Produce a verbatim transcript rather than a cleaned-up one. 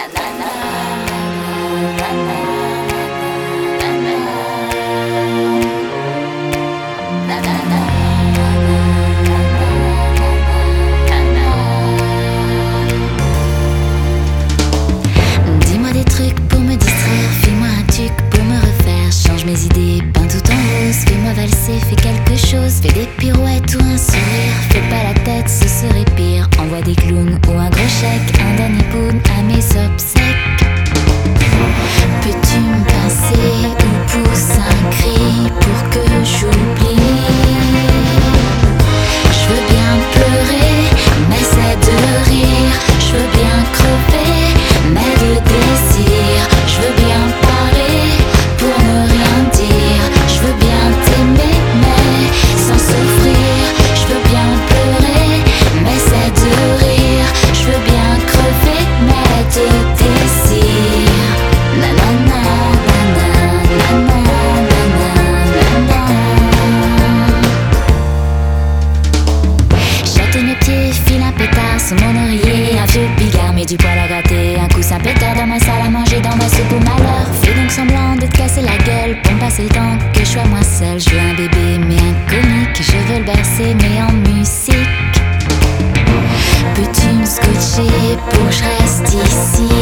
Dis-moi des trucs pour me distraire, fais-moi un truc pour me refaire. Change mes idées, peins tout en rose, fais-moi valser, fais quelque chose. Fais des pirouettes ou un sourire, fais pas la tête, ce serait pire. Envoie des clowns ou un gros chèque, un dernier poune à mes obsèques. Peux-tu me pincer ou pousser un cri pour que j'oublie? Je veux bien pleurer, mais c'est de rire. Je veux bien crever, mais de désir. Je veux bien parler pour ne rien dire. Je veux bien t'aimer, mais sans souffrir. Je veux bien pleurer, mais c'est de rire. Je veux bien crever, mais de désir. Nanana, nanana, nanana, nanana. Châter mes pieds, file un pétard sous mon oreiller. Un vieux bigard, mais du poil à gratter. Un coussin pétard dans ma salle à manger, dans ma soupe au malheur. Fais donc semblant de te casser la gueule pour me passer le temps que je sois moins seule. Je veux un bébé, mais un comique. Je veux le bercer, mais en musique. Peux-tu me scotcher pour que je reste ici?